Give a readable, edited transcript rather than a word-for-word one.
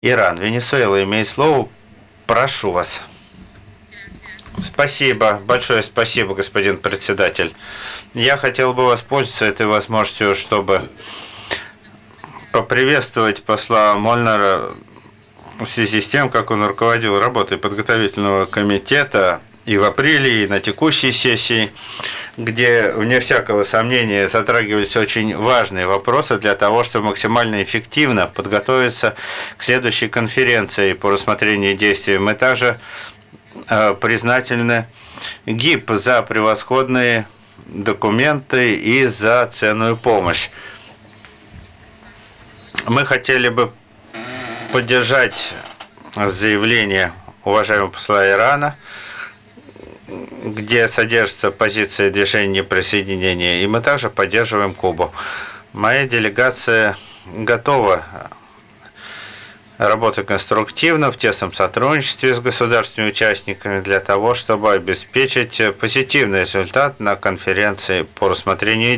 Иран, Венесуэла имеет слово. Прошу вас. Спасибо, большое спасибо, господин председатель. Я хотел бы воспользоваться этой возможностью, чтобы поприветствовать посла Мольнера в связи с тем, как он руководил работой подготовительного комитета и в апреле, и на текущей сессии, где, вне всякого сомнения, затрагивались очень важные вопросы для того, чтобы максимально эффективно подготовиться к следующей конференции по рассмотрению действий. Мы также признательны ГИП за превосходные документы и за ценную помощь. Мы хотели бы поддержать заявление уважаемого посла Ирана, где содержится позиция движения неприсоединения, и мы также поддерживаем Кубу. Моя делегация готова работать конструктивно в тесном сотрудничестве с государственными участниками для того, чтобы обеспечить позитивный результат на конференции по рассмотрению